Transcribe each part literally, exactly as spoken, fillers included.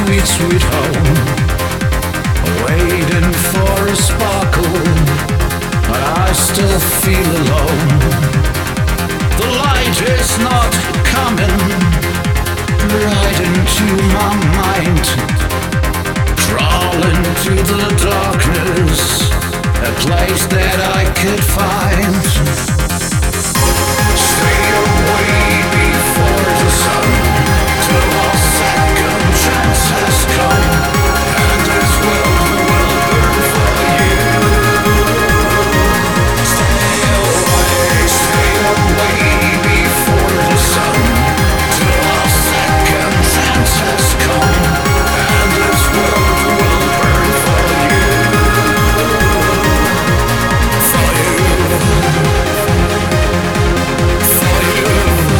sweet, sweet home, waiting for a sparkle, but I still feel alone. The light is not coming right into my mind, crawling to the darkness, a place that I could find. Stay away before the sun, till our second chance has come, and this world will burn for you. Stay away, stay away before the sun, till our second chance has come, and this world will burn for you. For you. For you.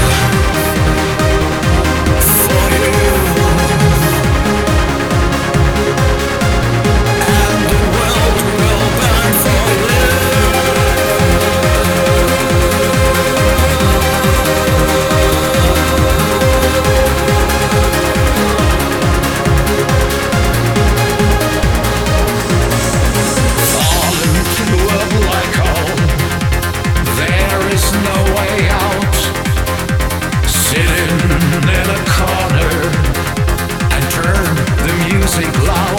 For you. And the world will burn for you. Fall into a black hole. There is no way out. Sitting in a corner and turn the music loud.